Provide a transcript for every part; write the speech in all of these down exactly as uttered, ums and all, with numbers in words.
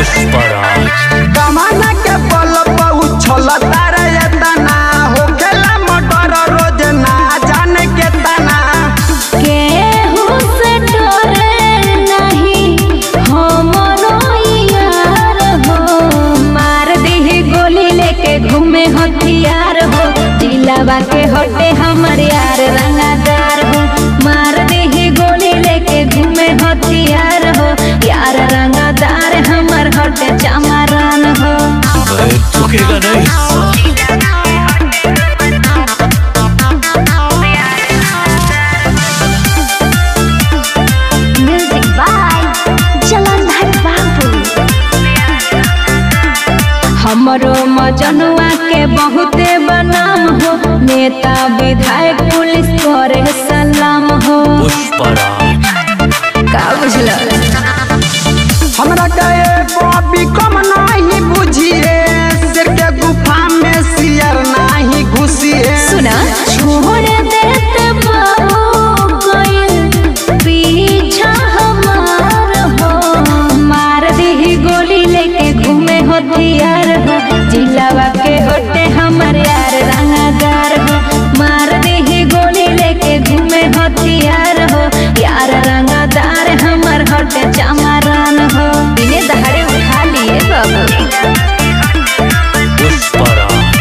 पुष्पराज कमाना के बल पहुँचल तारे तना हो खेला मटर रोज ना जाने के तना केहू से डरे नहीं हमरो यार हो। मार दी गोली लेके घूमे हथियार हो। दिलावा के हटे हमर यार रंगादार हो। मार दी गोली लेके घूमे हथियार हो। यार रंगादार हमर हटे चमारन हो। मैं झुकेगा नहीं। म्यूजिक बाय जलंधर बाबू। हमरो मजनुआ के बहुते बनाम हो। नेता विधायक पुलिस करे सलाम हो। पुष्पराज का बुझल हमरा कहे बॉबी कम नहीं बुझिए सिर के गुफा में सियर नहीं घुसिए सुना छोड़ देते बाबू कोई पीछा हमार हो। मार दी गोली लेके घूमे हथियार हो। जिलावा के होटे हमर यार रंगादार हो। मार दी गोली लेके घूमे हथियार हो। यार रंगादार हमर होटे चमारन हो। दिने दहाड़े उठा लिए बाबू। पुष्पराज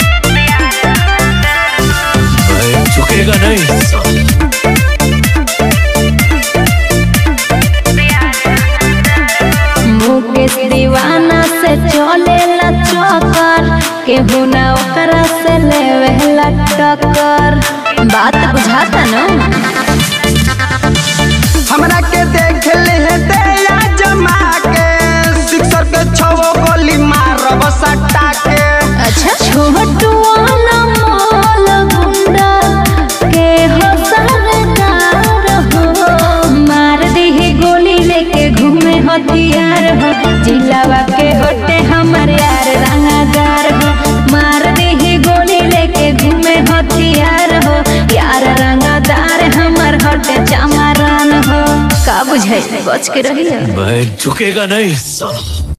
मैं झुकेगा नहीं। मुकेश दीवाना से चले ला चक्कर केहू ना ओकरा से लेवे ला टक्कर। बात बुझाता न हमरा के देख ले दे या जमा के सिक्सर के छवो गोली मारब सट्टा के अच्छा छोटू वाला माल गुंडा के हो सरदार हो। मार दी गोली लेके घूमे हथियार हो। जिलावा के होटे हमर यार रंगादार हो। मार दी गोली लेके घूमे हथियार हो। यार रंगादार हमर होटे चमारन हो। का बुझाई बच के रही। मैं झुकेगा नहीं।